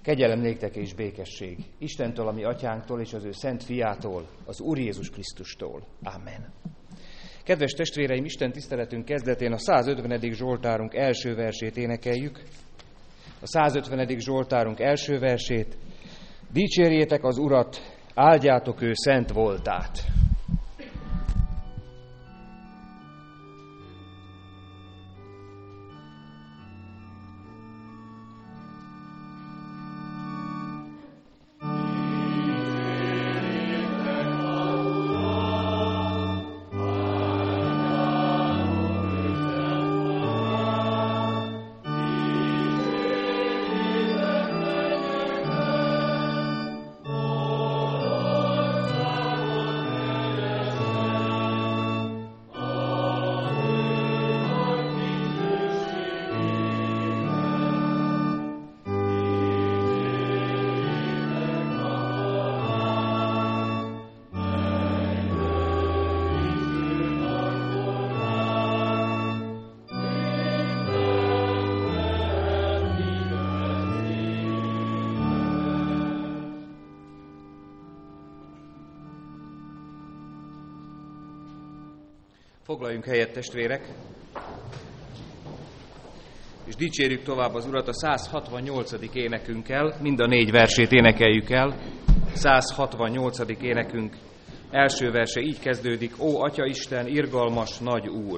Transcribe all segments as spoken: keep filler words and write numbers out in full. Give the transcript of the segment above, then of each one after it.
Kegyelem néktek és békesség Istentől, a mi atyánktól és az ő szent fiától, az Úr Jézus Krisztustól. Amen. Kedves testvéreim, Isten tiszteletünk kezdetén a százötvenedik Zsoltárunk első versét énekeljük. A százötvenedik Zsoltárunk első versét. Dicsérjétek az Urat, áldjátok ő szent voltát. Foglaljunk helyet, testvérek, és dicsérjük tovább az Urat a száz hatvannyolcadik énekünkkel, mind a négy versét énekeljük el. száz hatvannyolcadik énekünk első verse így kezdődik: Ó, Atya Isten, irgalmas nagy Úr!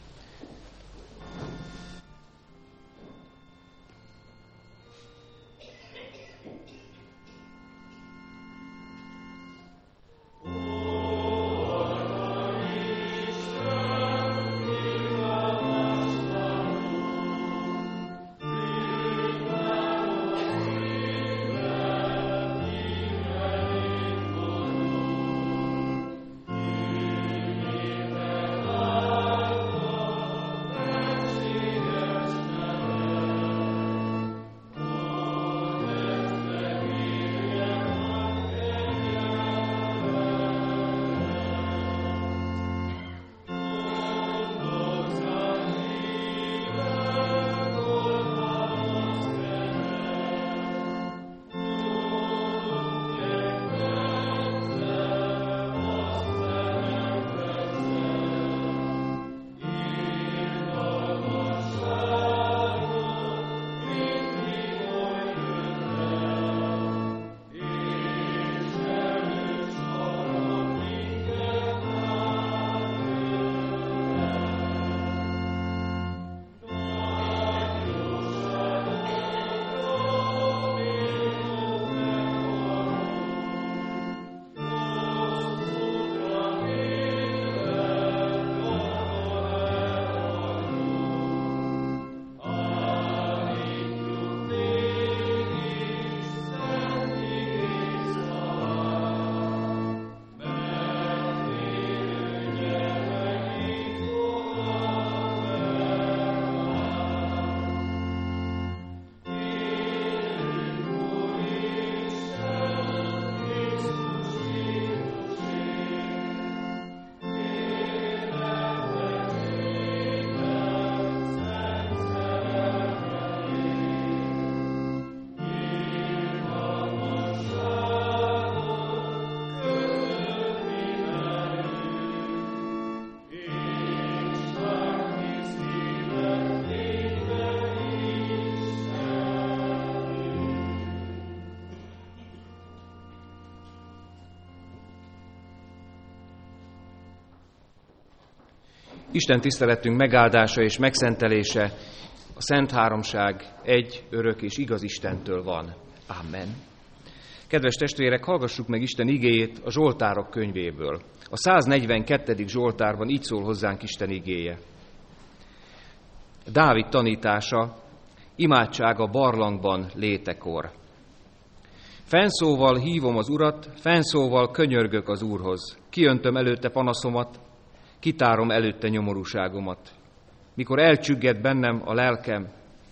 Isten tiszteletünk megáldása és megszentelése a Szent Háromság egy, örök és igaz Istentől van. Amen. Kedves testvérek, hallgassuk meg Isten igéjét a Zsoltárok könyvéből. A száznegyvenkettedik Zsoltárban így szól hozzánk Isten igéje. Dávid tanítása, imádsága barlangban létekor. Fennszóval hívom az Urat, fennszóval könyörgök az Úrhoz. Kiöntöm előtte panaszomat, kitárom előtte nyomorúságomat. Mikor elcsügged bennem a lelkem,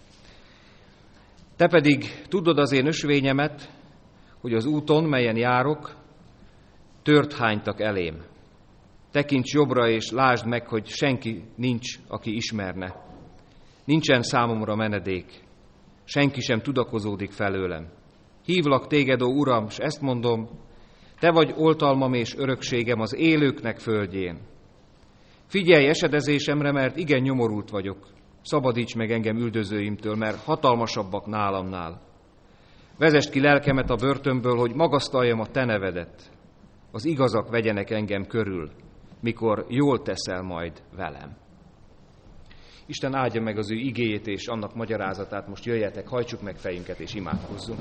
te pedig tudod az én ösvényemet, hogy az úton, melyen járok, tört hánytak elém. Tekints jobbra és lásd meg, hogy senki nincs, aki ismerne. Nincsen számomra menedék, senki sem tudakozódik felőlem. Hívlak téged, ó Uram, s ezt mondom, te vagy oltalmam és örökségem az élőknek földjén. Figyelj esedezésemre, mert igen nyomorult vagyok. Szabadíts meg engem üldözőimtől, mert hatalmasabbak nálamnál. Vezesd ki lelkemet a börtönből, hogy magasztaljam a te nevedet. Az igazak vegyenek engem körül, mikor jól teszel majd velem. Isten áldja meg az ő igéjét és annak magyarázatát. Most jöjjetek, hajtsuk meg fejünket és imádkozzunk.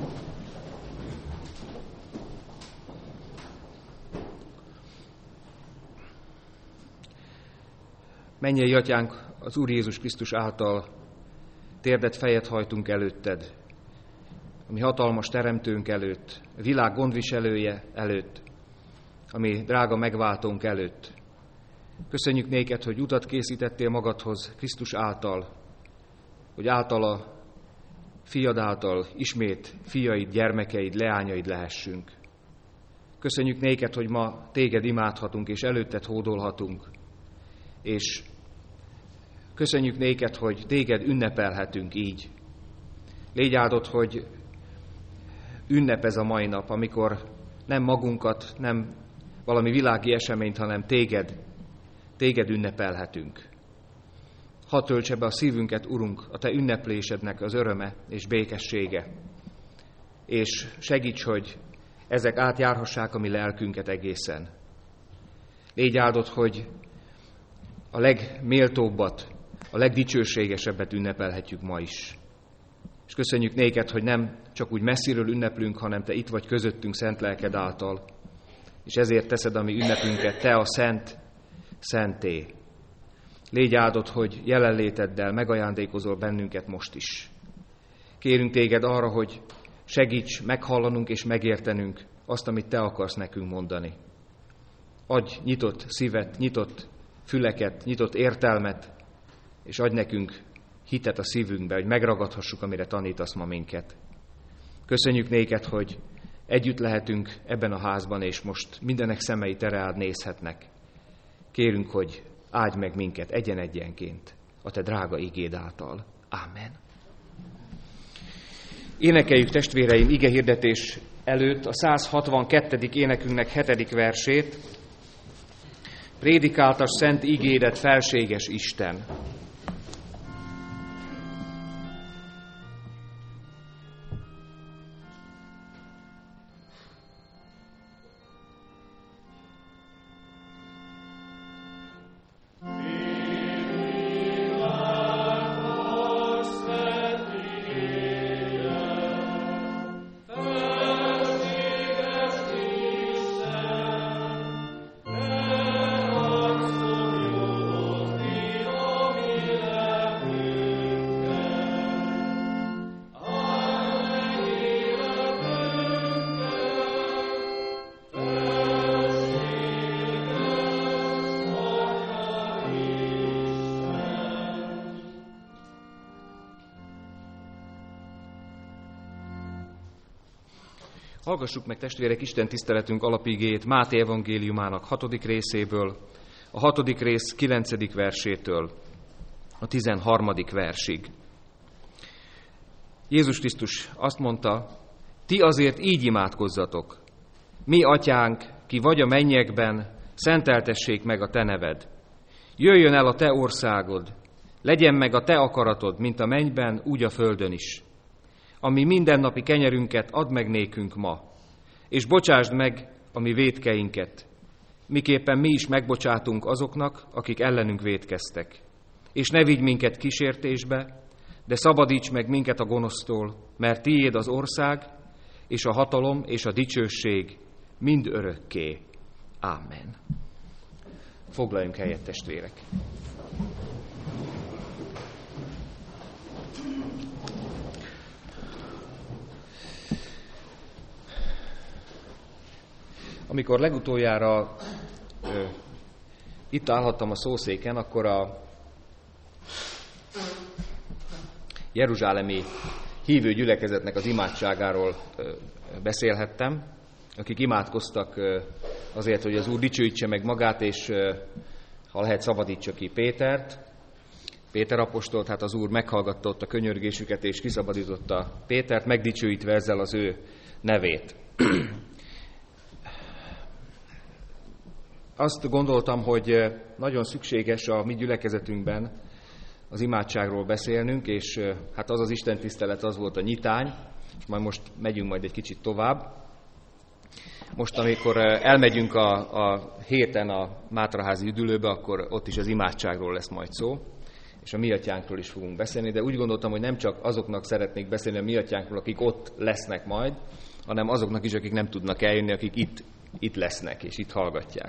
Mennyei Atyánk, az Úr Jézus Krisztus által térdet fejet hajtunk előtted, ami hatalmas teremtőnk előtt, a világ gondviselője előtt, ami drága megváltónk előtt. Köszönjük néked, hogy utat készítettél magadhoz Krisztus által, hogy általa, fiad által ismét fiaid, gyermekeid, leányaid lehessünk. Köszönjük néked, hogy ma téged imádhatunk és előtted hódolhatunk, és köszönjük néked, hogy téged ünnepelhetünk így. Légy áldott, hogy ünnep ez a mai nap, amikor nem magunkat, nem valami világi eseményt, hanem téged, téged ünnepelhetünk. Hadd töltse be a szívünket, Urunk, a te ünneplésednek az öröme és békessége, és segíts, hogy ezek átjárhassák a mi lelkünket egészen. Légy áldott, hogy a legméltóbbat, a legdicsőségesebbet ünnepelhetjük ma is. És köszönjük néked, hogy nem csak úgy messziről ünneplünk, hanem te itt vagy közöttünk szent lelked által, és ezért teszed a mi ünnepünket, te a szent, szenté. Légy áldott, hogy jelenléteddel megajándékozol bennünket most is. Kérünk téged arra, hogy segíts meghallanunk és megértenünk azt, amit te akarsz nekünk mondani. Adj nyitott szívet, nyitott füleket, nyitott értelmet, és adj nekünk hitet a szívünkbe, hogy megragadhassuk, amire tanítasz ma minket. Köszönjük néked, hogy együtt lehetünk ebben a házban, és most mindenek szemei te reád nézhetnek. Kérünk, hogy áldj meg minket egyen-egyenként a te drága igéd által. Ámen. Énekeljük, testvéreim, igehirdetés előtt a száz hatvankettedik énekünknek hetedik versét. Prédikáltas szent igédet, felséges Isten! Hallgassuk meg, testvérek, Isten tiszteletünk alapigéjét Máté evangéliumának hatodik részéből, a hatodik rész kilencedik versétől a tizenharmadik versig. Jézus Krisztus azt mondta, ti azért így imádkozzatok. Mi, atyánk, ki vagy a mennyekben, szenteltessék meg a te neved. Jöjjön el a te országod, legyen meg a te akaratod, mint a mennyben, úgy a földön is. Ami mindennapi kenyerünket add meg nékünk ma, és bocsásd meg a mi vétkeinket, miképpen mi is megbocsátunk azoknak, akik ellenünk vétkeztek. És ne vigy minket kísértésbe, de szabadíts meg minket a gonosztól, mert tiéd az ország, és a hatalom, és a dicsőség mind örökké. Ámen. Foglaljunk helyet, testvérek! Amikor legutoljára ö, itt állhattam a szószéken, akkor a jeruzsálemi hívő gyülekezetnek az imádságáról ö, beszélhettem, akik imádkoztak ö, azért, hogy az Úr dicsőítse meg magát, és ö, ha lehet, szabadítsa ki Pétert. Péter apostolt, hát az Úr meghallgatta ott a könyörgésüket, és kiszabadította Pétert, megdicsőítve ezzel az ő nevét. Azt gondoltam, hogy nagyon szükséges a mi gyülekezetünkben az imádságról beszélnünk, és hát az az istentisztelet, az volt a nyitány, és majd most megyünk majd egy kicsit tovább. Most, amikor elmegyünk a, a héten a Mátraházi üdülőbe, akkor ott is az imádságról lesz majd szó, és a mi atyánkról is fogunk beszélni, de úgy gondoltam, hogy nem csak azoknak szeretnék beszélni a mi atyánkról, akik ott lesznek majd, hanem azoknak is, akik nem tudnak eljönni, akik itt, itt lesznek, és itt hallgatják.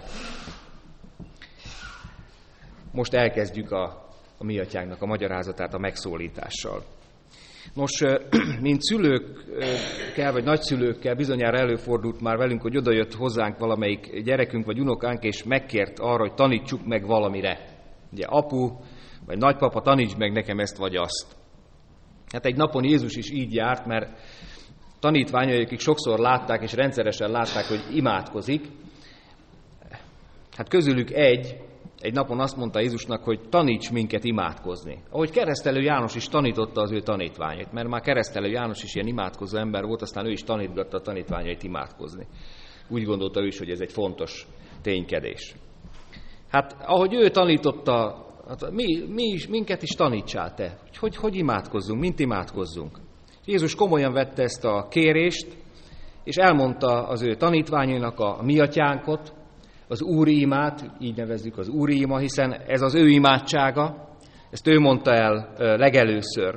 Most elkezdjük a, a mi atyánknak a magyarázatát a megszólítással. Nos, mint szülőkkel, vagy nagyszülőkkel bizonyára előfordult már velünk, hogy odajött hozzánk valamelyik gyerekünk, vagy unokánk, és megkért arra, hogy tanítsuk meg valamire. Ugye apu, vagy nagypapa, taníts meg nekem ezt vagy azt. Hát egy napon Jézus is így járt, mert tanítványai, akik sokszor látták, és rendszeresen látták, hogy imádkozik, hát közülük egy, egy napon azt mondta Jézusnak, hogy taníts minket imádkozni. Ahogy Keresztelő János is tanította az ő tanítványait, mert már Keresztelő János is ilyen imádkozó ember volt, aztán ő is tanítgatta a tanítványait imádkozni. Úgy gondolta ő is, hogy ez egy fontos ténykedés. Hát ahogy ő tanította, hát mi, mi is, minket is tanítsál te, hogy, hogy hogy imádkozzunk, mint imádkozzunk. Jézus komolyan vette ezt a kérést, és elmondta az ő tanítványainak a mi atyánkot, az Úri imát, így nevezzük az Úri ima, hiszen ez az ő imádsága, ezt ő mondta el legelőször.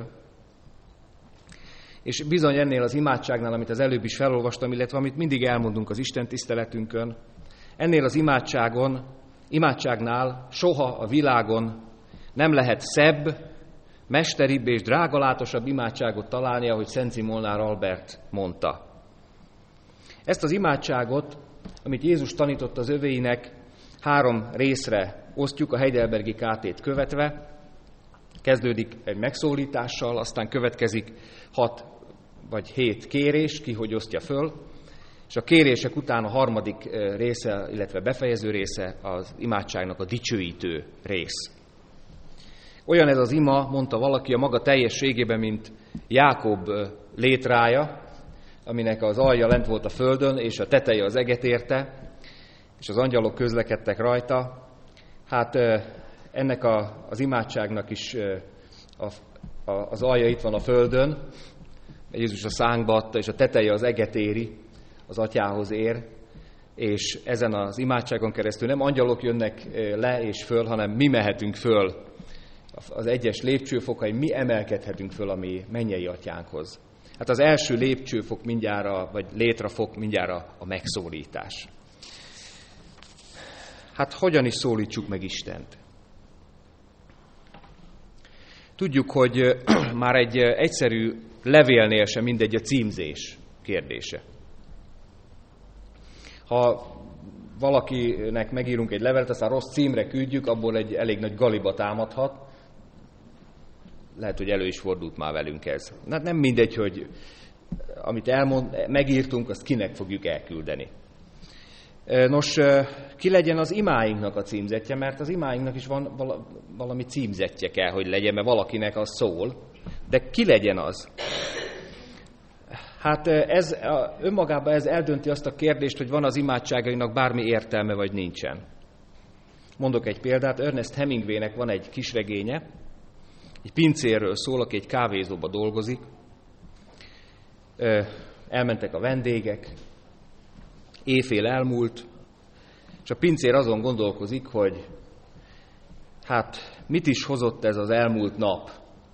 És bizony ennél az imádságnál, amit az előbb is felolvastam, illetve amit mindig elmondunk az Isten tiszteletünkön, ennél az imádságon, imádságnál soha a világon nem lehet szebb, mesteribb és drágalátosabb imádságot találni, ahogy Szent Zimolnár Albert mondta. Ezt az imádságot, amit Jézus tanított az övéinek, három részre osztjuk a Heidelbergi kátét követve. Kezdődik egy megszólítással, aztán következik hat vagy hét kérés, ki hogy osztja föl, és a kérések után a harmadik része, illetve befejező része az imádságnak a dicsőítő rész. Olyan ez az ima, mondta valaki, a maga teljességében, mint Jákob létrája, aminek az alja lent volt a földön, és a teteje az eget érte, és az angyalok közlekedtek rajta. Hát ennek a, az imádságnak is a, a, az alja itt van a földön, Jézus a szánkba adta, és a teteje az eget éri, az atyához ér, és ezen az imádságon keresztül nem angyalok jönnek le és föl, hanem mi mehetünk föl az egyes lépcsőfokain, mi emelkedhetünk föl a mi mennyei atyánkhoz. Hát az első lépcsőfok mindjárt, vagy létrefok mindjárt a megszólítás. Hát hogyan is szólítsuk meg Istent? Tudjuk, hogy már egy egyszerű levélnél sem mindegy a címzés kérdése. Ha valakinek megírunk egy levelet, aztán rossz címre küldjük, abból egy elég nagy galiba támadhat. Lehet, hogy elő is fordult már velünk ez. Hát nem mindegy, hogy amit elmond, megírtunk, azt kinek fogjuk elküldeni. Nos, ki legyen az imáinknak a címzetje, mert az imáinknak is van valami címzetje kell, hogy legyen, mert valakinek az szól. De ki legyen az? Hát ez, önmagában ez eldönti azt a kérdést, hogy van az imádságainak bármi értelme, vagy nincsen. Mondok egy példát, Ernest Hemingwaynek van egy kisregénye, egy pincérről szól, aki egy kávézóba dolgozik. Elmentek a vendégek, éjfél elmúlt, és a pincér azon gondolkozik, hogy hát mit is hozott ez az elmúlt nap.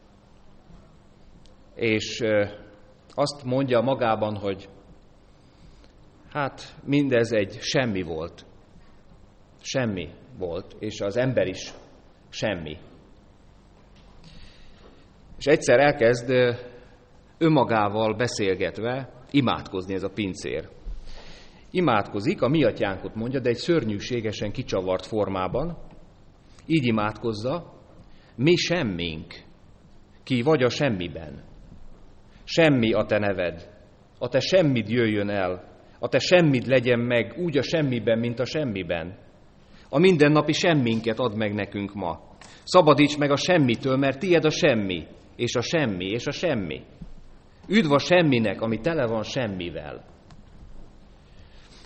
És azt mondja magában, hogy hát mindez egy semmi volt. Semmi volt, és az ember is semmi. És egyszer elkezd önmagával beszélgetve imádkozni ez a pincér. Imádkozik, a mi atyánkot mondja, de egy szörnyűségesen kicsavart formában. Így imádkozza, mi semmink, ki vagy a semmiben. Semmi a te neved, a te semmid jöjjön el, a te semmid legyen meg úgy a semmiben, mint a semmiben. A mindennapi semminket add meg nekünk ma. Szabadíts meg a semmitől, mert tied a semmi, és a semmi, és a semmi. Üdv a semminek, ami tele van semmivel.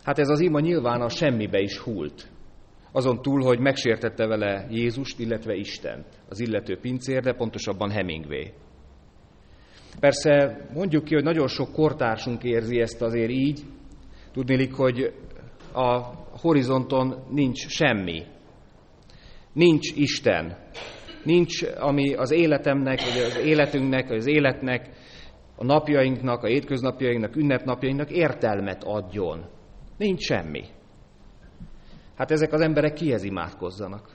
Hát ez az ima nyilván a semmibe is hult. Azon túl, hogy megsértette vele Jézust, illetve Istent, az illető pincér, de pontosabban Hemingway. Persze mondjuk ki, hogy nagyon sok kortársunk érzi ezt azért így, tudniillik, hogy a horizonton nincs semmi, nincs Isten, nincs, ami az életemnek, vagy az életünknek, vagy az életnek, a napjainknak, a hétköznapjainknak, ünnepnapjainknak értelmet adjon. Nincs semmi. Hát ezek az emberek kihez imádkozzanak?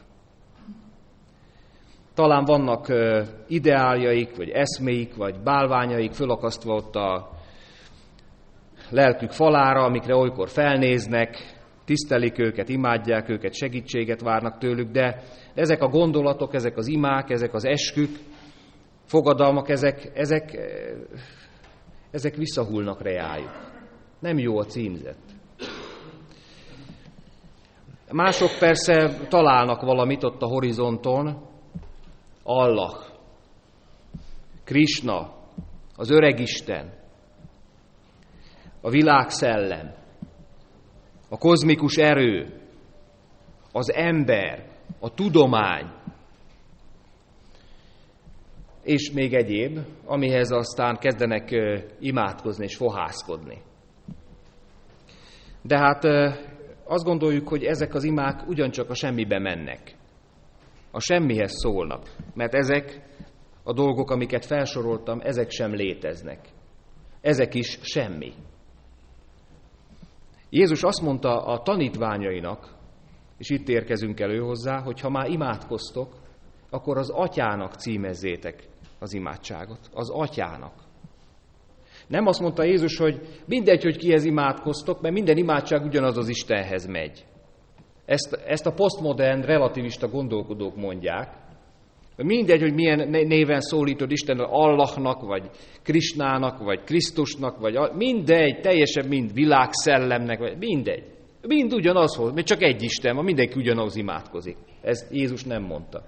Talán vannak ideáljaik, vagy eszméik, vagy bálványaik fölakasztva ott a lelkük falára, amikre olykor felnéznek, tisztelik őket, imádják őket, segítséget várnak tőlük, de ezek a gondolatok, ezek az imák, ezek az eskük, fogadalmak, ezek, ezek, ezek visszahullnak reájuk. Nem jó a címzet. Mások persze találnak valamit ott a horizonton, Allah, Krisna, az Öregisten, a világszellem, a kozmikus erő, az ember, a tudomány, és még egyéb, amihez aztán kezdenek imádkozni és fohászkodni. De hát azt gondoljuk, hogy ezek az imák ugyancsak a semmibe mennek. A semmihez szólnak, mert ezek a dolgok, amiket felsoroltam, ezek sem léteznek. Ezek is semmi. Jézus azt mondta a tanítványainak, és itt érkezünk elő hozzá, hogy ha már imádkoztok, akkor az Atyának címezzétek az imádságot. Az Atyának. Nem azt mondta Jézus, hogy mindegy, hogy kihez imádkoztok, mert minden imádság ugyanaz az Istenhez megy. Ezt, ezt a posztmodern, relativista gondolkodók mondják. Mindegy, hogy milyen néven szólítod Istennel, Allahnak, vagy Krisnának, vagy Krisztusnak, vagy mindegy, teljesen mind világszellemnek, vagy mindegy. Mind ugyanazhoz, mert csak egy Isten van, mindenki ugyanaz imádkozik. Ezt Jézus nem mondta.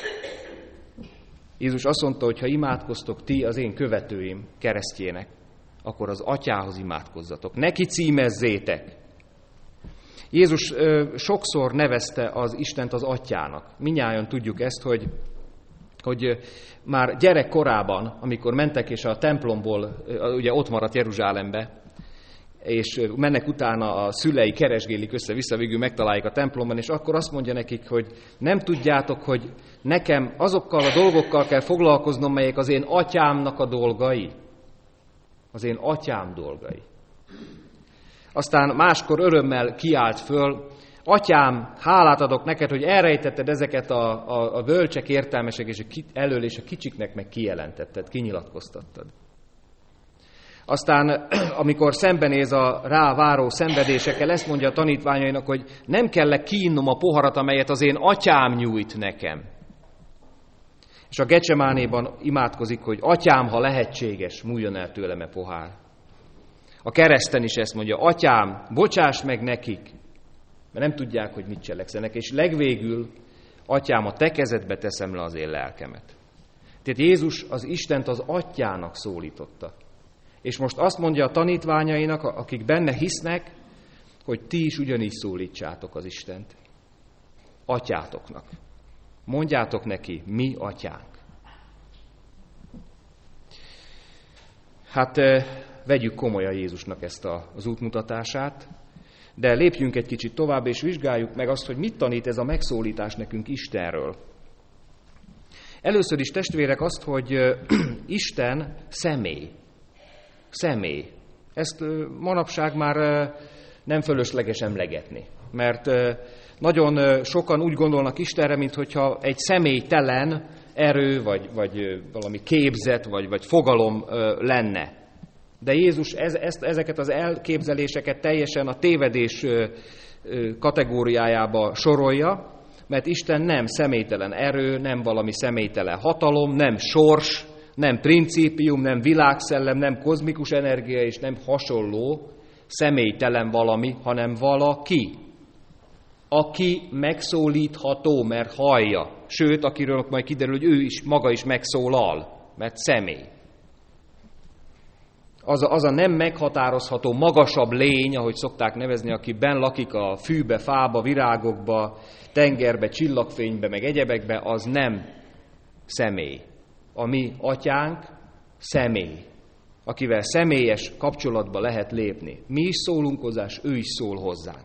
Jézus azt mondta, hogy ha imádkoztok ti az én követőim, keresztjének, akkor az Atyához imádkozzatok. Neki címezzétek. Jézus ö, sokszor nevezte az Istent az Atyának. Mindnyájan tudjuk ezt, hogy, hogy már gyerekkorában, amikor mentek és a templomból, ugye ott maradt Jeruzsálembe, és mennek utána a szülei, keresgélik össze-vissza, végül megtalálják a templomban, és akkor azt mondja nekik, hogy nem tudjátok, hogy nekem azokkal a dolgokkal kell foglalkoznom, melyek az én atyámnak a dolgai. Az én atyám dolgai. Aztán máskor örömmel kiált föl, Atyám, hálát adok neked, hogy elrejtetted ezeket a, a, a bölcsek, értelmesek és a ki, elől, és a kicsiknek meg kijelentetted, kinyilatkoztattad. Aztán, amikor szembenéz a rá váró szenvedésekkel, ezt mondja a tanítványainak, hogy nem kell kiinnom a poharat, amelyet az én atyám nyújt nekem. És a Gecsemánéban imádkozik, hogy Atyám, ha lehetséges, múljon el tőlem a pohár. A kereszten is ezt mondja, Atyám, bocsáss meg nekik, mert nem tudják, hogy mit cselekszenek, és legvégül, Atyám, a te kezedbe teszem le az én lelkemet. Tehát Jézus az Istent az Atyának szólította. És most azt mondja a tanítványainak, akik benne hisznek, hogy ti is ugyanígy szólítsátok az Istent. Atyátoknak. Mondjátok neki, mi atyánk. Hát vegyük komolyan Jézusnak ezt az útmutatását, de lépjünk egy kicsit tovább, és vizsgáljuk meg azt, hogy mit tanít ez a megszólítás nekünk Istenről. Először is, testvérek, azt, hogy Isten személy. Személy. Ezt manapság már nem fölösleges emlegetni, mert nagyon sokan úgy gondolnak Istenre, minthogyha egy személytelen erő, vagy, vagy valami képzet, vagy, vagy fogalom lenne. De Jézus ez, ezt, ezeket az elképzeléseket teljesen a tévedés kategóriájába sorolja, mert Isten nem személytelen erő, nem valami személytelen hatalom, nem sors, nem principium, nem világszellem, nem kozmikus energia, és nem hasonló személytelen valami, hanem valaki, aki megszólítható, mert hallja. Sőt, akiről majd kiderül, hogy ő is maga is megszólal, mert személy. az a, az a nem meghatározható, magasabb lény, ahogy szokták nevezni, aki benn lakik a fűbe, fába, virágokba, tengerbe, csillagfénybe, meg egyebekbe, az nem személy. A mi atyánk személy, akivel személyes kapcsolatba lehet lépni. Mi is szólunk hozzá, és ő is szól hozzánk.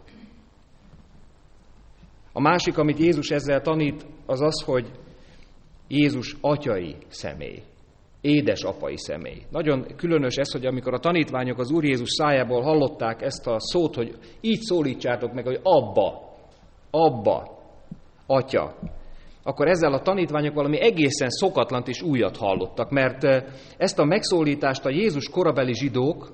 A másik, amit Jézus ezzel tanít, az az, hogy Jézus atyai személy, édesapai személy. Nagyon különös ez, hogy amikor a tanítványok az Úr Jézus szájából hallották ezt a szót, hogy így szólítsátok meg, hogy abba, abba, atya, akkor ezzel a tanítványok valami egészen szokatlant és újat hallottak, mert ezt a megszólítást a Jézus korabeli zsidók,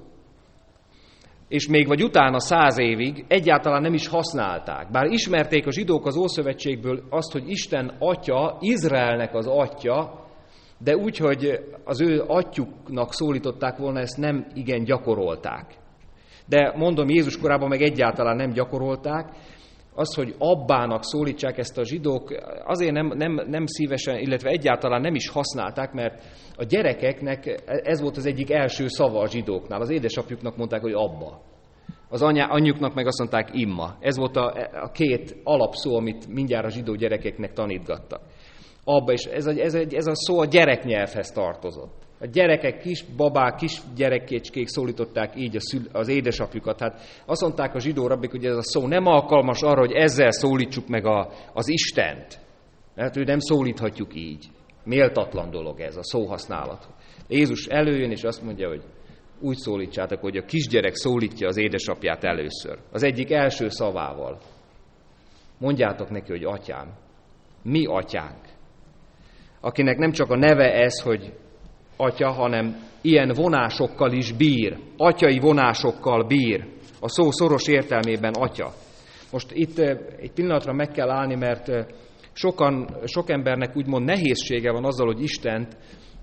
és még vagy utána száz évig egyáltalán nem is használták. Bár ismerték a zsidók az Ószövetségből azt, hogy Isten atya, Izraelnek az atya, de úgy, hogy az ő atyuknak szólították volna, ezt nem igen gyakorolták. De mondom, Jézus korában meg egyáltalán nem gyakorolták. Az, hogy abbának szólítsák ezt a zsidók, azért nem, nem, nem szívesen, illetve egyáltalán nem is használták, mert a gyerekeknek ez volt az egyik első szava a zsidóknál. Az édesapjuknak mondták, hogy abba. Az anyá, anyjuknak meg azt mondták, imma. Ez volt a, a két alapszó, amit mindjárt a zsidó gyerekeknek tanítgattak. Abba, és ez a, ez, a, ez a szó a gyereknyelvhez tartozott. A gyerekek, kis babák, kis gyerekkécskék szólították így a szül, az édesapjukat. Hát azt mondták a zsidó rabbik, hogy ez a szó nem alkalmas arra, hogy ezzel szólítsuk meg a, az Istent. Mert ő nem szólíthatjuk így. Méltatlan dolog ez, a szóhasználat. Jézus előjön, és azt mondja, hogy úgy szólítsátok, hogy a kisgyerek szólítja az édesapját először. Az egyik első szavával. Mondjátok neki, hogy atyám. Mi atyánk. Akinek nem csak a neve ez, hogy atya, hanem ilyen vonásokkal is bír. Atyai vonásokkal bír. A szó szoros értelmében atya. Most itt egy pillanatra meg kell állni, mert sokan, sok embernek úgymond nehézsége van azzal, hogy Istent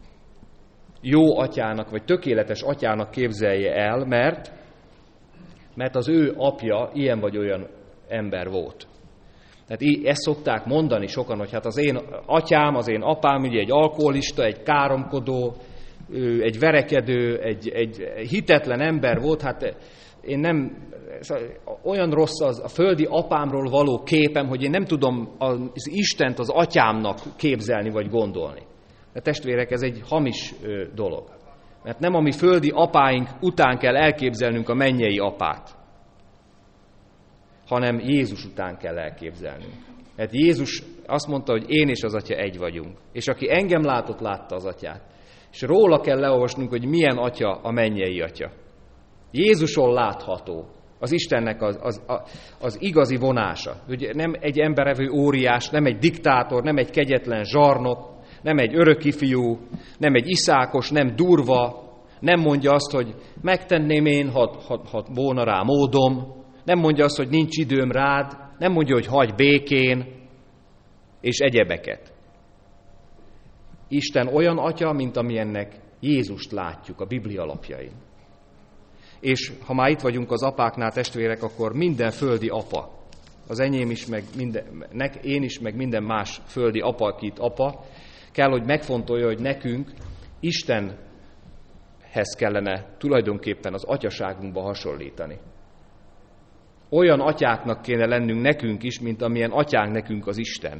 jó atyának, vagy tökéletes atyának képzelje el, mert, mert az ő apja ilyen vagy olyan ember volt. Tehát ezt szokták mondani sokan, hogy hát az én atyám, az én apám ugye egy alkoholista, egy káromkodó, egy verekedő, egy, egy hitetlen ember volt, hát én nem, olyan rossz az a földi apámról való képem, hogy én nem tudom az Istent az atyámnak képzelni vagy gondolni. De testvérek, ez egy hamis dolog. Mert nem a mi földi apáink után kell elképzelnünk a mennyei apát, hanem Jézus után kell elképzelnünk. Mert Jézus azt mondta, hogy én és az Atya egy vagyunk. És aki engem látott, látta az Atyát. És róla kell leolvasnunk, hogy milyen Atya a mennyei Atya. Jézuson látható az Istennek az, az, az igazi vonása. Ugye nem egy emberevő óriás, nem egy diktátor, nem egy kegyetlen zsarnok, nem egy örökkifiú, nem egy iszákos, nem durva, nem mondja azt, hogy megtenném én, ha, ha, ha volna rá módom, nem mondja azt, hogy nincs időm rád, nem mondja, hogy hagyj békén, és egyebeket. Isten olyan atya, mint amilyennek Jézust látjuk a Biblia alapjain. És ha már itt vagyunk az apáknál, testvérek, akkor minden földi apa, az enyém is, meg minden, nek, én is, meg minden más földi apa, akit apa, kell, hogy megfontolja, hogy nekünk Istenhez kellene tulajdonképpen az atyaságunkba hasonlítani. Olyan atyáknak kéne lennünk nekünk is, mint amilyen atyánk nekünk az Isten.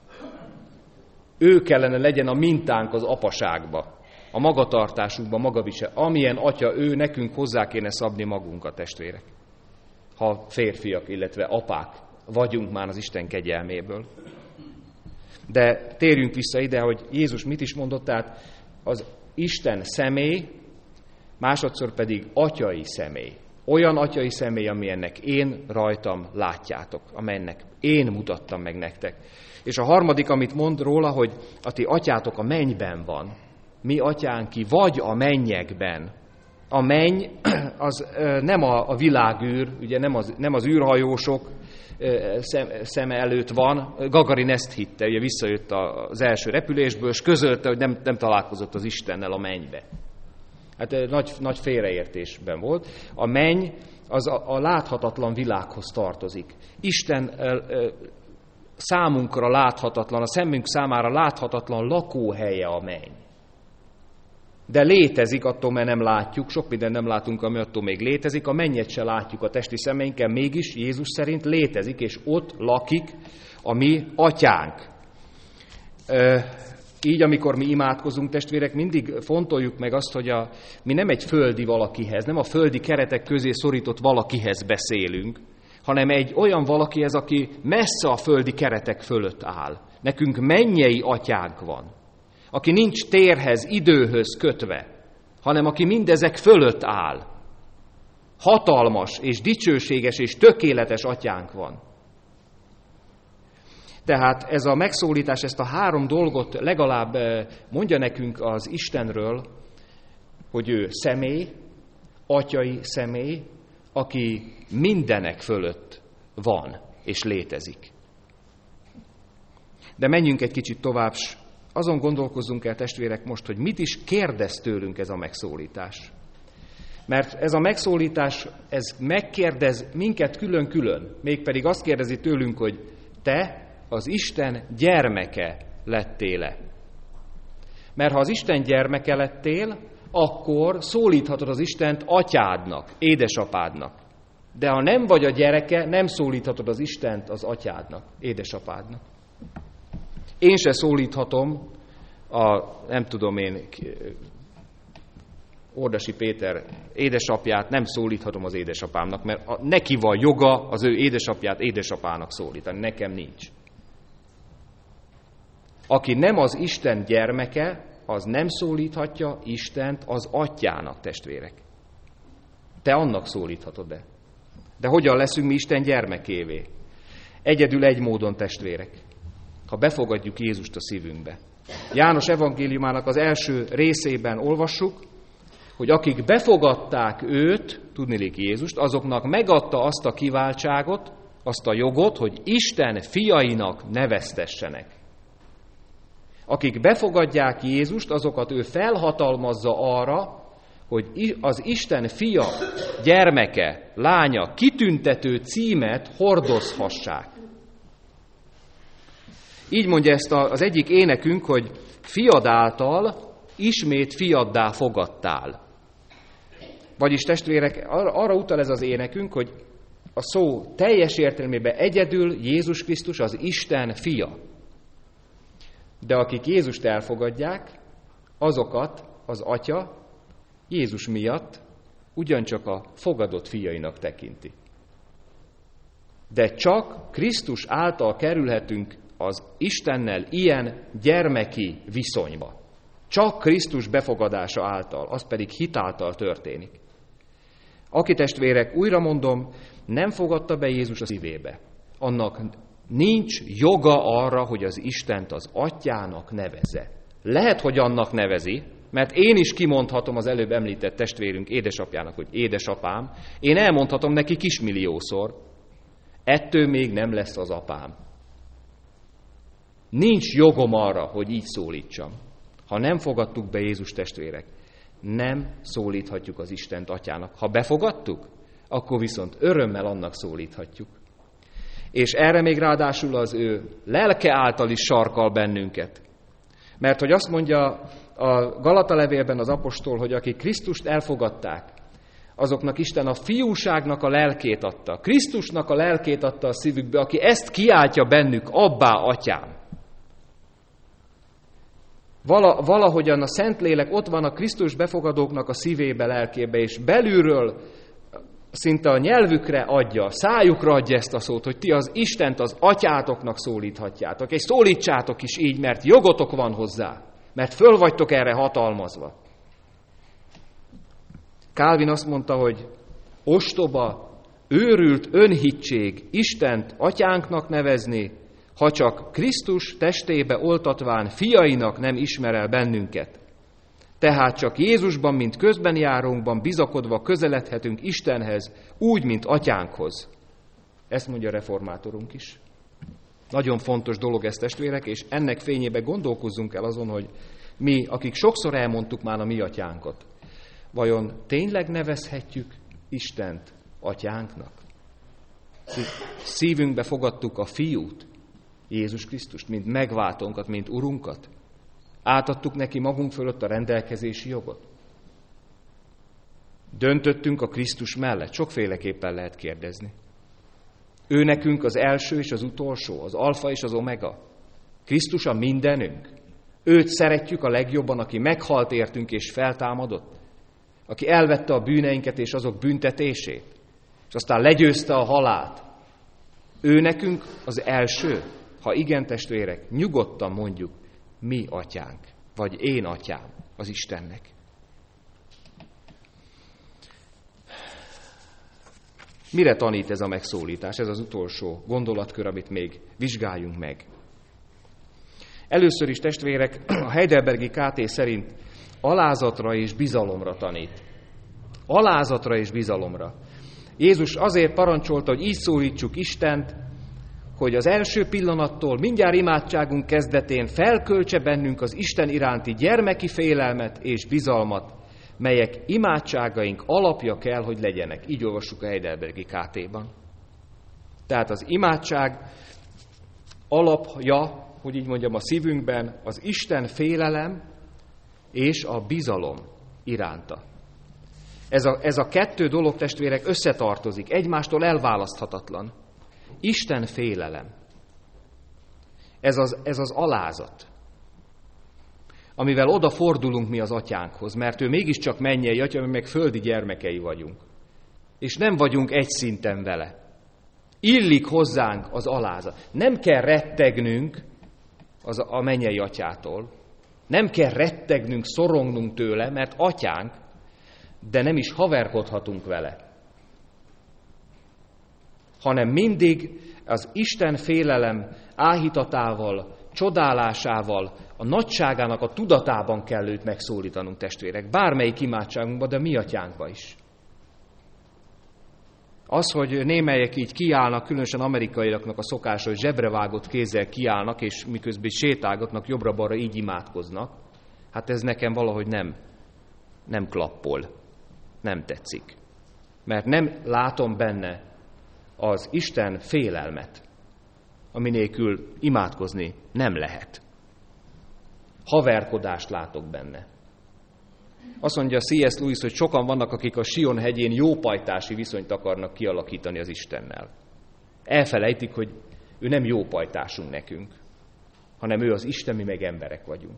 Ő kellene legyen a mintánk az apaságba, a magatartásunkba, magavisel. Amilyen atya ő, nekünk hozzá kéne szabni magunkat, testvérek. Ha férfiak, illetve apák vagyunk már az Isten kegyelméből. De térjünk vissza ide, hogy Jézus mit is mondott, tehát az Isten személy, másodszor pedig atyai személy. Olyan atyai személy, amilyennek én rajtam látjátok, amelynek én mutattam meg nektek. És a harmadik, amit mond róla, hogy a ti atyátok a mennyben van. Mi atyánk ki vagy a mennyekben. A menny az nem a világűr, ugye nem az, nem az űrhajósok szeme előtt van. Gagarin ezt hitte, ugye visszajött az első repülésből, és közölte, hogy nem, nem találkozott az Istennel a mennybe. Hát nagy, nagy félreértésben volt. A menny az a, a láthatatlan világhoz tartozik. Isten számunkra láthatatlan, a szemünk számára láthatatlan lakóhelye a menny. de létezik, attól mert nem látjuk, sok mindent nem látunk, ami attól még létezik, a mennyet se látjuk a testi szemeinkkel, mégis Jézus szerint létezik, és ott lakik a mi atyánk. Így, amikor mi imádkozunk, testvérek, mindig fontoljuk meg azt, hogy a, mi nem egy földi valakihez, nem a földi keretek közé szorított valakihez beszélünk, hanem egy olyan valakihez, aki messze a földi keretek fölött áll. Nekünk mennyei atyánk van, aki nincs térhez, időhöz kötve, hanem aki mindezek fölött áll. Hatalmas és dicsőséges és tökéletes atyánk van. Tehát ez a megszólítás, ezt a három dolgot legalább mondja nekünk az Istenről, hogy ő személy, atyai személy, aki mindenek fölött van és létezik. De menjünk egy kicsit tovább, s azon gondolkozzunk el, testvérek, most, hogy mit is kérdez tőlünk ez a megszólítás. Mert ez a megszólítás, ez megkérdez minket külön-külön, mégpedig azt kérdezi tőlünk, hogy te az Isten gyermeke lettél-e. Mert ha az Isten gyermeke lettél, akkor szólíthatod az Istent atyádnak, édesapádnak. De ha nem vagy a gyereke, nem szólíthatod az Istent az atyádnak, édesapádnak. Én se szólíthatom a, nem tudom én, Ordasi Péter édesapját, nem szólíthatom az édesapámnak, mert a, neki van joga az ő édesapját édesapának szólítani, nekem nincs. Aki nem az Isten gyermeke, az nem szólíthatja Istent az atyának, testvérek. Te annak szólíthatod-e? De hogyan leszünk mi Isten gyermekévé? Egyedül egy módon, testvérek. Ha befogadjuk Jézust a szívünkbe. János evangéliumának az első részében olvassuk, hogy akik befogadták őt, tudniillik Jézust, azoknak megadta azt a kiváltságot, azt a jogot, hogy Isten fiainak neveztessenek. Akik befogadják Jézust, azokat ő felhatalmazza arra, hogy az Isten fia, gyermeke, lánya, kitüntető címet hordozhassák. Így mondja ezt az egyik énekünk, hogy fiad által ismét fiaddá fogadtál. Vagyis testvérek, arra, arra utal ez az énekünk, hogy a szó teljes értelmében egyedül Jézus Krisztus az Isten fia. De akik Jézust elfogadják, azokat az atya Jézus miatt ugyancsak a fogadott fiainak tekinti. De csak Krisztus által kerülhetünk az Istennel ilyen gyermeki viszonyba. Csak Krisztus befogadása által, az pedig hit által történik. Aki, testvérek, újra mondom, nem fogadta be Jézus a szívébe, annak nincs joga arra, hogy az Istent az atyának nevezze. Lehet, hogy annak nevezi, mert én is kimondhatom az előbb említett testvérünk édesapjának, hogy édesapám, én elmondhatom neki kismilliószor, ettől még nem lesz az apám. Nincs jogom arra, hogy így szólítsam. Ha nem fogadtuk be Jézus, testvérek, nem szólíthatjuk az Istent atyának. Ha befogadtuk, akkor viszont örömmel annak szólíthatjuk. És erre még ráadásul az ő lelke által is sarkal bennünket. Mert hogy azt mondja a Galata levélben az apostol, hogy akik Krisztust elfogadták, azoknak Isten a fiúságnak a lelkét adta. Krisztusnak a lelkét adta a szívükbe, aki ezt kiáltja bennük, abbá, atyám. Vala, valahogyan a Szentlélek ott van a Krisztus befogadóknak a szívébe, lelkébe, és belülről szinte a nyelvükre adja, szájukra adja ezt a szót, hogy ti az Istent az atyátoknak szólíthatjátok, és szólítsátok is így, mert jogotok van hozzá, mert föl vagytok erre hatalmazva. Calvin azt mondta, hogy ostoba, őrült önhittség Istent atyánknak nevezni, ha csak Krisztus testébe oltatván fiainak nem ismer el bennünket. Tehát csak Jézusban, mint közbenjárónkban bizakodva közeledhetünk Istenhez, úgy, mint atyánkhoz. Ezt mondja a reformátorunk is. Nagyon fontos dolog ez, testvérek, és ennek fényében gondolkozzunk el azon, hogy mi, akik sokszor elmondtuk már a mi atyánkat, vajon tényleg nevezhetjük Istent atyánknak? Szívünkbe fogadtuk a fiút, Jézus Krisztust, mint megváltónkat, mint urunkat? Átadtuk neki magunk fölött a rendelkezési jogot? Döntöttünk a Krisztus mellett? Sokféleképpen lehet kérdezni. Ő nekünk az első és az utolsó, az alfa és az omega. Krisztus a mindenünk. Őt szeretjük a legjobban, aki meghalt értünk és feltámadott. Aki elvette a bűneinket és azok büntetését, és aztán legyőzte a halált. Ő nekünk az első. Ha igen, testvérek, nyugodtan mondjuk, mi atyánk, vagy én atyám az Istennek. Mire tanít ez a megszólítás? Ez az utolsó gondolatkör, amit még vizsgáljunk meg. Először is, testvérek, a Heidelbergi ká té szerint alázatra és bizalomra tanít. Alázatra és bizalomra. Jézus azért parancsolta, hogy így szólítsuk Istent, hogy az első pillanattól, mindjárt imádságunk kezdetén felköltse bennünk az Isten iránti gyermeki félelmet és bizalmat, melyek imádságaink alapja kell, hogy legyenek. Így olvassuk a Heidelbergi ká té-ban. Tehát az imádság alapja, hogy így mondjam, a szívünkben az Isten félelem és a bizalom iránta. Ez a, ez a kettő dolog, testvérek, összetartozik, egymástól elválaszthatatlan. Isten félelem. Ez az, ez az alázat, amivel odafordulunk mi az atyánkhoz, mert ő mégiscsak mennyei atya, mi meg földi gyermekei vagyunk. És nem vagyunk egy szinten vele. Illik hozzánk az alázat. Nem kell rettegnünk az a mennyei atyától. Nem kell rettegnünk, szorongnunk tőle, mert atyánk, de nem is haverkodhatunk vele. Hanem mindig az Isten félelem áhítatával, csodálásával, a nagyságának a tudatában kell őt megszólítanunk, testvérek. Bármelyik imádságunkban, de mi atyánkban is. Az, hogy némelyek így kiállnak, különösen amerikaiaknak a szokása, hogy zsebrevágott kézzel kiállnak, és miközben sétálgatnak, jobbra-balra így imádkoznak, hát ez nekem valahogy nem, nem klappol, nem tetszik. Mert nem látom benne az Isten félelmet, ami nélkül imádkozni nem lehet. Haverkodást látok benne. Azt mondja cé es Lewis, hogy sokan vannak, akik a Sion hegyén jópajtási viszonyt akarnak kialakítani az Istennel. Elfelejtik, hogy ő nem jópajtásunk nekünk, hanem ő az Isten, mi meg emberek vagyunk.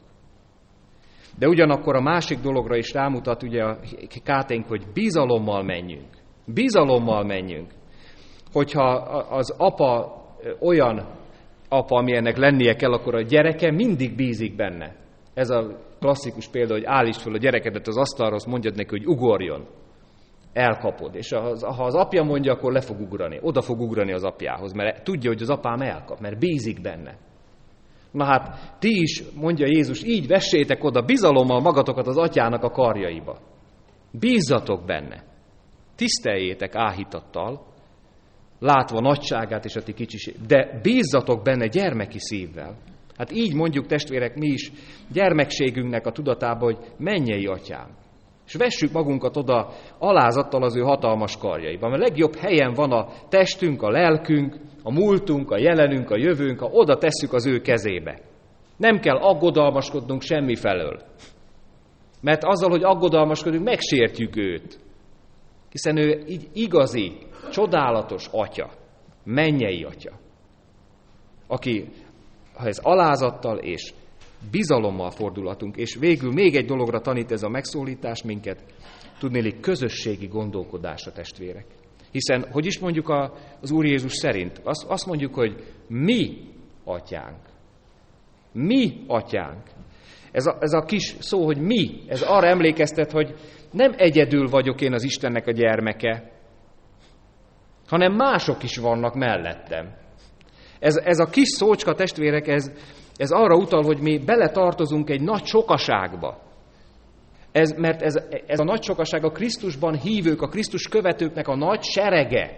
De ugyanakkor a másik dologra is rámutat ugye a ká té-nk, hogy bizalommal menjünk. Bizalommal menjünk. Hogyha az apa olyan apa, ami ennek lennie kell, akkor a gyereke mindig bízik benne. Ez a klasszikus példa, hogy állítsd fel a gyerekedet az asztalra, azt mondjad neki, hogy ugorjon. Elkapod. És ha az apja mondja, akkor le fog ugrani. Oda fog ugrani az apjához, mert tudja, hogy az apám elkap, mert bízik benne. Na hát, ti is, mondja Jézus, így vessétek oda bizalommal magatokat az atyának a karjaiba. Bízzatok benne. Tiszteljétek áhítattal, látva nagyságát és a ti kicsiség. De bízzatok benne gyermeki szívvel. Hát így mondjuk, testvérek, mi is gyermekségünknek a tudatába, hogy mennyei atyám. És vessük magunkat oda alázattal az ő hatalmas karjaiba. Mert a legjobb helyen van a testünk, a lelkünk, a múltunk, a jelenünk, a jövőnk, ha oda tesszük az ő kezébe. Nem kell aggodalmaskodnunk semmi felől. Mert azzal, hogy aggodalmaskodunk, megsértjük őt. Hiszen ő így igazi, csodálatos atya, mennyei atya, aki, ha ez alázattal és bizalommal fordulhatunk, és végül még egy dologra tanít ez a megszólítás minket, tudnélik közösségi gondolkodásra, testvérek. Hiszen, hogy is mondjuk a, az Úr Jézus szerint, azt, azt mondjuk, hogy mi atyánk. Mi atyánk. Ez a, ez a kis szó, hogy mi, ez arra emlékeztet, hogy nem egyedül vagyok én az Istennek a gyermeke, hanem mások is vannak mellettem. Ez, ez a kis szócska, testvérek, ez, ez arra utal, hogy mi beletartozunk egy nagy sokaságba. Ez, mert ez, ez a nagy sokaság a Krisztusban hívők, a Krisztus követőknek a nagy serege.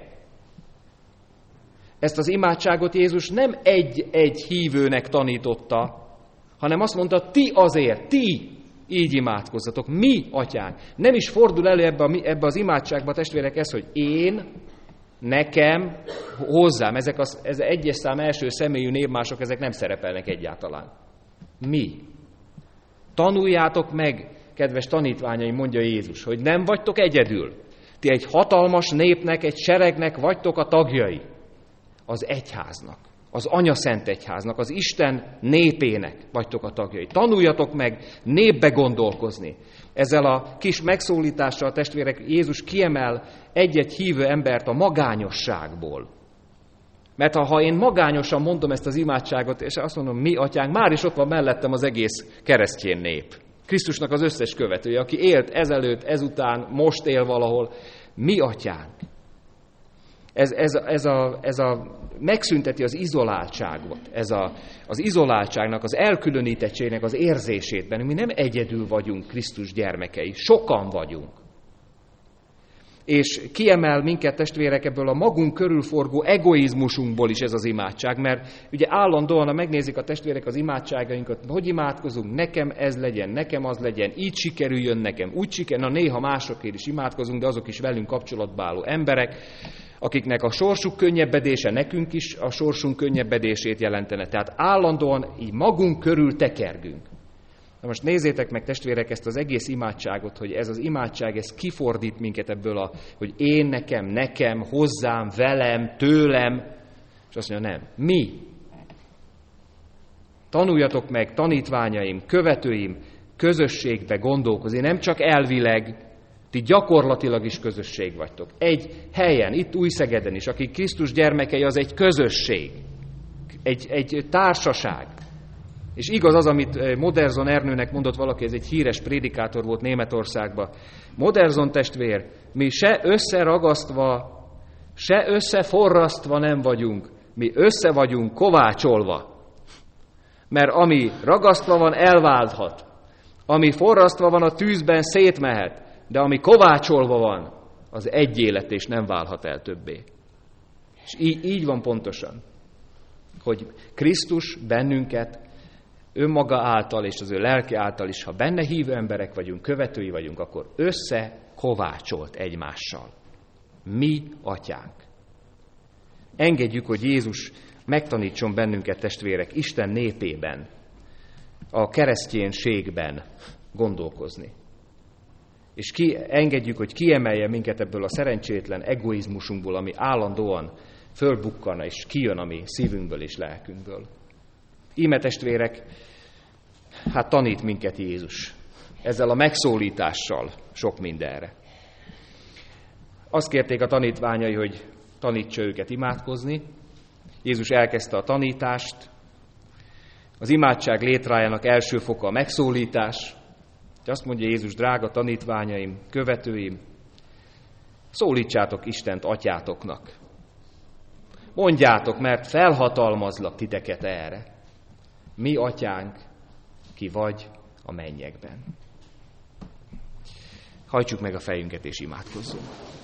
Ezt az imádságot Jézus nem egy-egy hívőnek tanította, hanem azt mondta, ti azért, ti így imádkozzatok, mi atyánk. Nem is fordul elő ebbe, a, ebbe az imádságba, testvérek, ez, hogy én, nekem, hozzám. Ezek az ez egyes szám első személyű névmások, ezek nem szerepelnek egyáltalán. Mi. Tanuljátok meg, kedves tanítványaim, mondja Jézus, hogy nem vagytok egyedül. Ti egy hatalmas népnek, egy seregnek vagytok a tagjai. Az egyháznak, az Anyaszent Egyháznak, az Isten népének vagytok a tagjai. Tanuljatok meg népbe gondolkozni. Ezzel a kis megszólítással, testvérek, Jézus kiemel egy-egy hívő embert a magányosságból. Mert ha én magányosan mondom ezt az imádságot, és azt mondom, mi atyánk, már is ott van mellettem az egész keresztény nép. Krisztusnak az összes követője, aki élt ezelőtt, ezután, most él valahol, mi atyánk. Ez, ez, ez, a, ez a megszünteti az izoláltságot, ez a, az izoláltságnak, az elkülönítettségnek az érzését bennünk. Mi nem egyedül vagyunk Krisztus gyermekei, sokan vagyunk. És kiemel minket, testvérek, ebből a magunk körülforgó egoizmusunkból is ez az imádság, mert ugye állandóan, ha megnézik a testvérek az imádságainkat, hogy imádkozunk, nekem ez legyen, nekem az legyen, így sikerüljön nekem, úgy sikerül, na néha másokért is imádkozunk, de azok is velünk kapcsolatba álló emberek, akiknek a sorsuk könnyebbedése nekünk is a sorsunk könnyebbedését jelentene. Tehát állandóan így magunk körül tekergünk. Na most nézzétek meg, testvérek, ezt az egész imádságot, hogy ez az imádság, ez kifordít minket ebből a, hogy én, nekem, nekem, hozzám, velem, tőlem, és azt mondja, nem, mi. Tanuljatok meg, tanítványaim, követőim, közösségbe gondolkozni, nem csak elvileg, ti gyakorlatilag is közösség vagytok. Egy helyen, itt Újszegeden is, akik Krisztus gyermekei, az egy közösség, egy, egy társaság. És igaz az, amit Modersohn Ernőnek mondott valaki, ez egy híres prédikátor volt Németországban. Modersohn testvér, mi se összeragasztva, se összeforrasztva nem vagyunk, mi össze vagyunk kovácsolva. Mert ami ragasztva van, elválthat. Ami forrasztva van, a tűzben szétmehet. De ami kovácsolva van, az egy élet, és nem válhat el többé. És így, így van pontosan, hogy Krisztus bennünket önmaga által és az ő lelke által is, ha benne hívő emberek vagyunk, követői vagyunk, akkor összekovácsolt egymással. Mi atyánk. Engedjük, hogy Jézus megtanítson bennünket, testvérek, Isten népében, a kereszténységben gondolkozni. És ki, engedjük, hogy kiemelje minket ebből a szerencsétlen egoizmusunkból, ami állandóan fölbukkana és kijön a mi szívünkből és lelkünkből. Íme, testvérek, hát tanít minket Jézus ezzel a megszólítással sok mindenre. Azt kérték a tanítványai, hogy tanítsa őket imádkozni. Jézus elkezdte a tanítást. Az imádság létrájának első foka a megszólítás. Azt mondja Jézus, drága tanítványaim, követőim, szólítsátok Istent atyátoknak. Mondjátok, mert felhatalmazlak titeket erre. Mi atyánk, ki vagy a mennyekben. Hajtsuk meg a fejünket és imádkozzunk.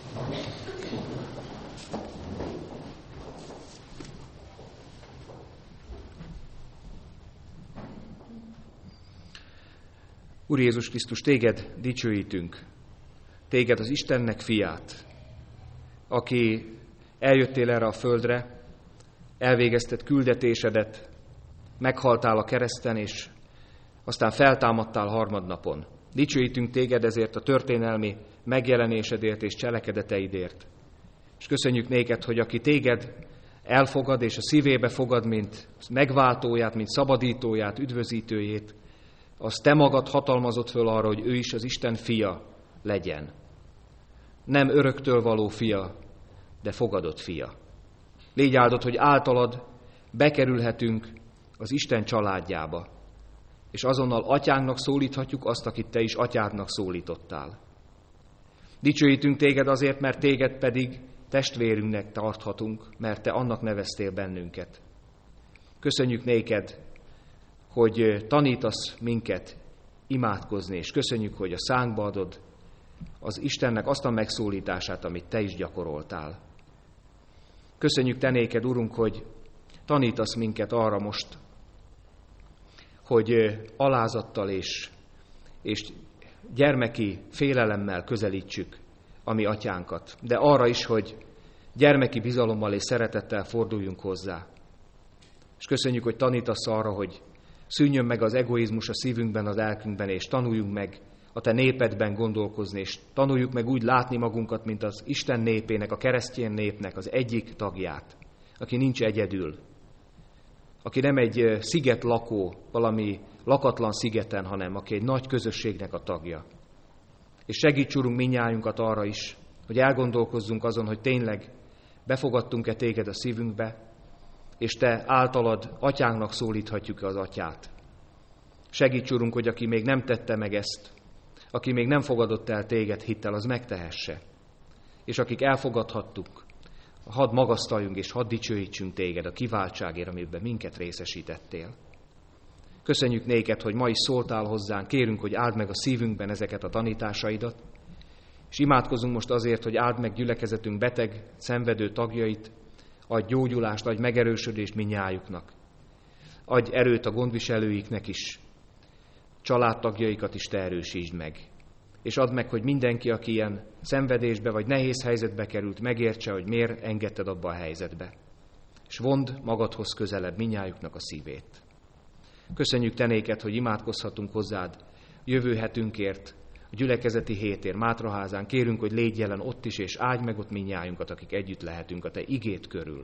Úr Jézus Krisztus, téged dicsőítünk, téged az Istennek fiát, aki eljöttél erre a földre, elvégezted küldetésedet, meghaltál a kereszten, és aztán feltámadtál harmadnapon. Dicsőítünk téged ezért a történelmi megjelenésedért és cselekedeteidért. És köszönjük néked, hogy aki téged elfogad és a szívébe fogad, mint megváltóját, mint szabadítóját, üdvözítőjét, az te magad hatalmazott föl arra, hogy ő is az Isten fia legyen. Nem öröktől való fia, de fogadott fia. Légy áldott, hogy általad bekerülhetünk az Isten családjába, és azonnal atyánknak szólíthatjuk azt, akit te is atyádnak szólítottál. Dicsőítünk téged azért, mert téged pedig testvérünknek tarthatunk, mert te annak neveztél bennünket. Köszönjük néked, hogy tanítasz minket imádkozni, és köszönjük, hogy a szánkba adod az Istennek azt a megszólítását, amit te is gyakoroltál. Köszönjük te néked, Urunk, hogy tanítasz minket arra most, hogy alázattal és, és gyermeki félelemmel közelítsük a mi atyánkat, de arra is, hogy gyermeki bizalommal és szeretettel forduljunk hozzá. És köszönjük, hogy tanítasz arra, hogy Szűnjön meg az egoizmus a szívünkben, az lelkünkben, és tanuljunk meg a te népedben gondolkozni, és tanuljuk meg úgy látni magunkat, mint az Isten népének, a keresztény népnek az egyik tagját, aki nincs egyedül, aki nem egy sziget lakó, valami lakatlan szigeten, hanem aki egy nagy közösségnek a tagja. És segíts, Urunk, mindnyájunkat arra is, hogy elgondolkozzunk azon, hogy tényleg befogadtunk-e téged a szívünkbe, és te általad atyánknak szólíthatjuk az atyát. Segíts, Urunk, hogy aki még nem tette meg ezt, aki még nem fogadott el téged hittel, az megtehesse. És akik elfogadhattuk, hadd magasztaljunk és hadd dicsőítsünk téged a kiváltságért, amiben minket részesítettél. Köszönjük néked, hogy ma is szóltál hozzánk, kérünk, hogy áld meg a szívünkben ezeket a tanításaidat, és imádkozunk most azért, hogy áld meg gyülekezetünk beteg, szenvedő tagjait, adj gyógyulást, adj megerősödést mindnyájuknak. Adj erőt a gondviselőiknek is, családtagjaikat is te erősítsd meg. És add meg, hogy mindenki, aki ilyen szenvedésbe vagy nehéz helyzetbe került, megértse, hogy miért engedted abba a helyzetbe. És vond magadhoz közelebb mindnyájuknak a szívét. Köszönjük te néked, hogy imádkozhatunk hozzád jövő hetünkért, a gyülekezeti hétért, Mátraházán. Kérünk, hogy légy jelen ott is, és áld meg ott mindnyájunkat, akik együtt lehetünk a te igét körül.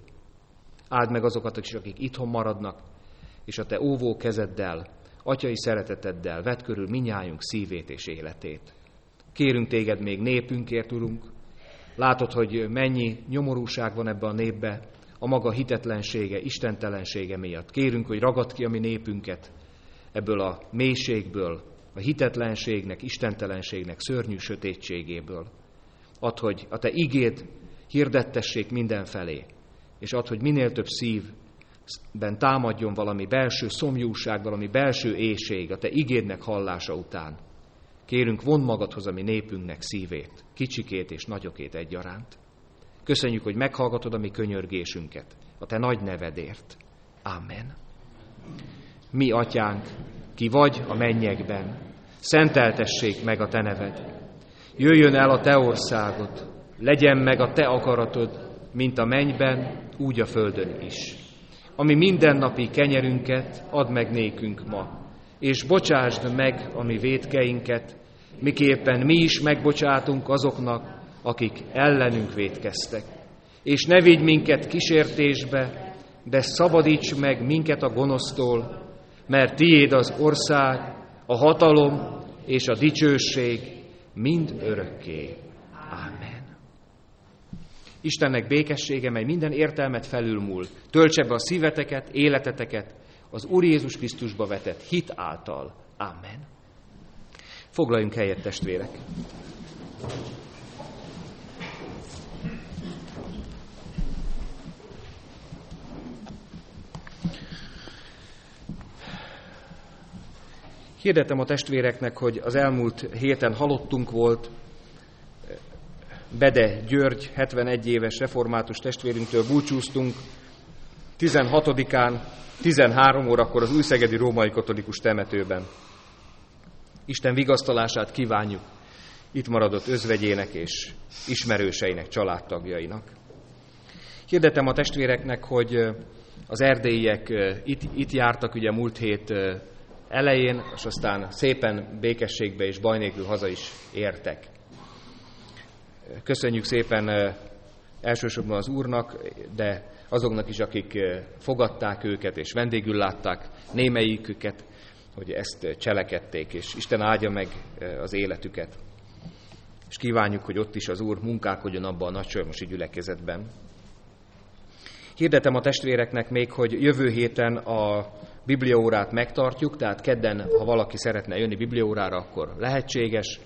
Áld meg azokat is, akik itthon maradnak, és a te óvó kezeddel, atyai szereteteddel vedd körül mindnyájunk szívét és életét. Kérünk téged még népünkért, Urunk. Látod, hogy mennyi nyomorúság van ebbe a népbe, a maga hitetlensége, istentelensége miatt. Kérünk, hogy ragad ki a mi népünket ebből a mélységből, a hitetlenségnek, istentelenségnek szörnyű sötétségéből. Add, hogy a te igéd hirdettessék mindenfelé, és add, hogy minél több szívben támadjon valami belső szomjúság, valami belső éhség a te igédnek hallása után. Kérünk, vondd magadhoz a mi népünknek szívét, kicsikét és nagyokét egyaránt. Köszönjük, hogy meghallgatod a mi könyörgésünket, a te nagy nevedért. Amen. Mi atyánk, ki vagy a mennyekben, szenteltessék meg a te neved. Jöjjön el a te országod, legyen meg a te akaratod, mint a mennyben, úgy a földön is. Ami mindennapi kenyerünket add meg nékünk ma, és bocsásd meg a mi vétkeinket, miképpen mi is megbocsátunk azoknak, akik ellenünk vétkeztek. És ne vigy minket kísértésbe, de szabadíts meg minket a gonosztól, mert tiéd az ország, a hatalom és a dicsőség mind örökké. Ámen. Istennek békessége, mely minden értelmet felülmúl, töltse be a szíveteket, életeteket az Úr Jézus Krisztusba vetett hit által. Amen. Foglaljunk helyet, testvérek! Hirdetem a testvéreknek, hogy az elmúlt héten halottunk volt Bede György, hetvenegy éves református testvérünktől búcsúztunk. tizenhatodikán, tizenhárom órakor az újszegedi római katolikus temetőben. Isten vigasztalását kívánjuk itt maradott özvegyének és ismerőseinek, családtagjainak. Hirdetem a testvéreknek, hogy az erdélyiek itt, itt jártak ugye múlt hét elején, és aztán szépen békességbe és baj nélkül haza is értek. Köszönjük szépen elsősorban az Úrnak, de azoknak is, akik fogadták őket és vendégül látták némelyiküket, hogy ezt cselekedték, és Isten áldja meg az életüket. És kívánjuk, hogy ott is az Úr munkálkodjon abban a nagysolyomosi gyülekezetben. Hirdetem a testvéreknek még, hogy jövő héten a bibliaórát megtartjuk, tehát kedden, ha valaki szeretne jönni bibliaórára, akkor lehetséges.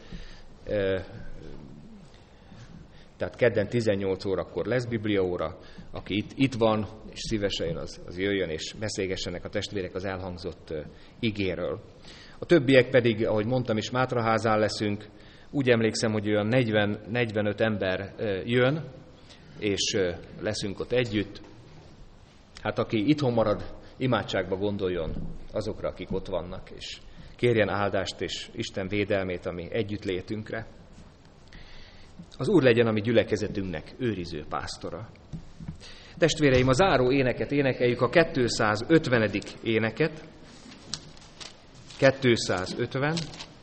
Tehát kedden tizennyolc órakor lesz bibliaóra. Aki itt, itt van, és szívesen jön, az, az jöjjön, és beszélgessenek a testvérek az elhangzott igéről. A többiek pedig, ahogy mondtam is, Mátraházán leszünk. Úgy emlékszem, hogy olyan negyven-negyvenöt ember jön, és leszünk ott együtt. Hát aki itthon marad, imádságba gondoljon azokra, akik ott vannak, és kérjen áldást és Isten védelmét a mi együttlétünkre. Az Úr legyen a mi gyülekezetünknek őriző pásztora. Testvéreim, a záró éneket énekeljük, a kétszázötvenedik éneket. kétszázötven.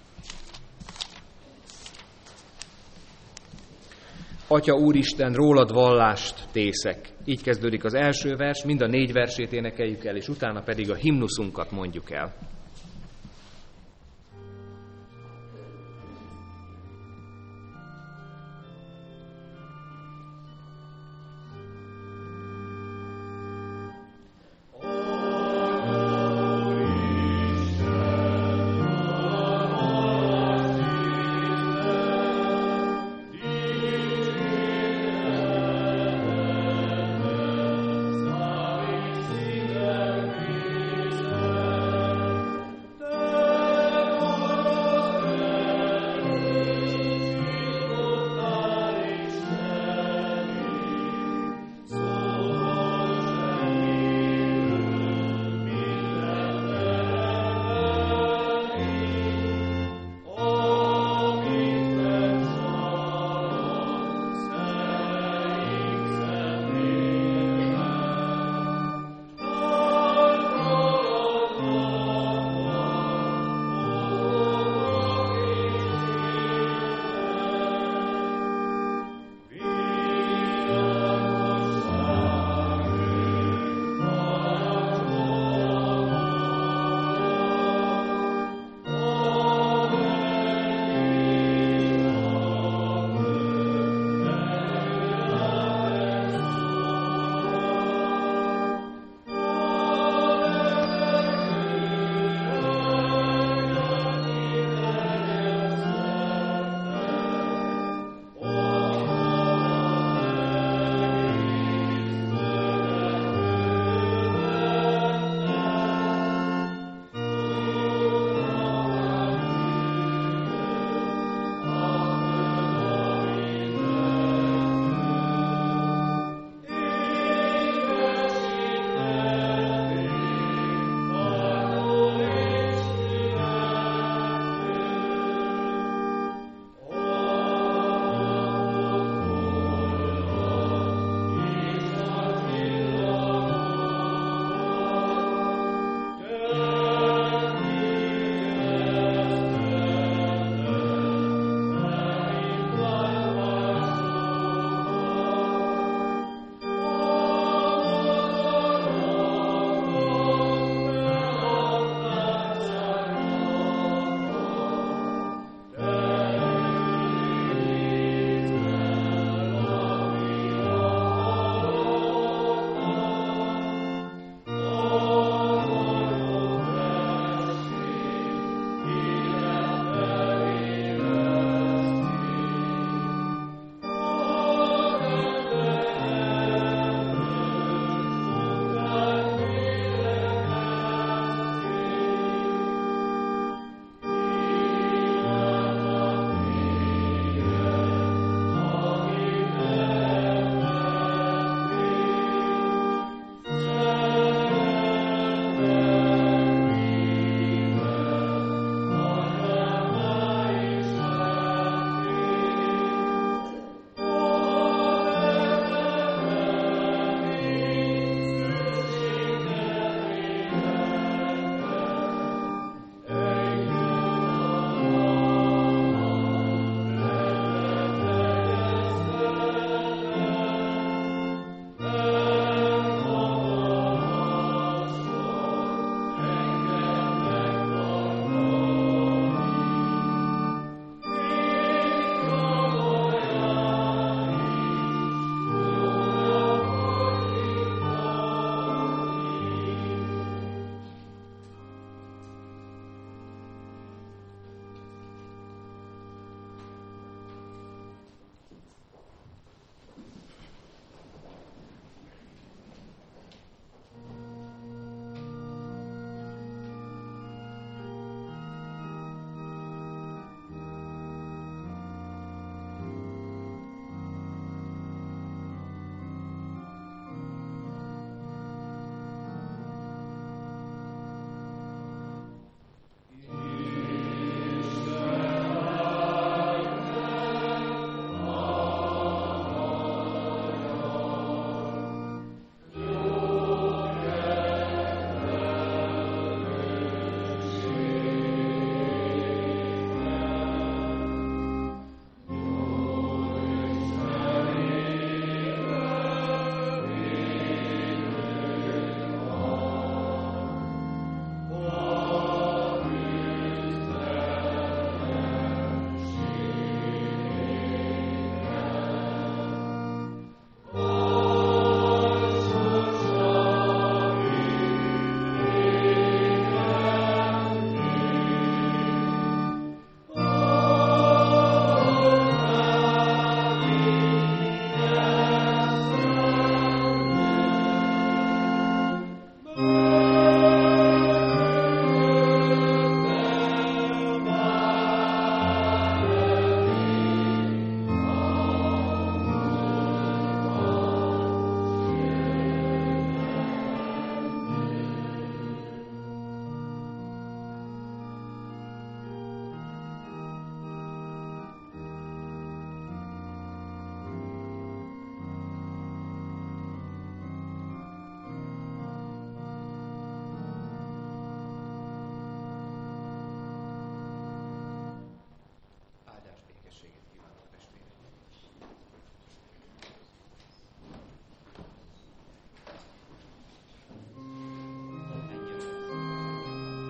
Atya Úristen, rólad vallást tészek. Így kezdődik az első vers, mind a négy versét énekeljük el, és utána pedig a himnuszunkat mondjuk el.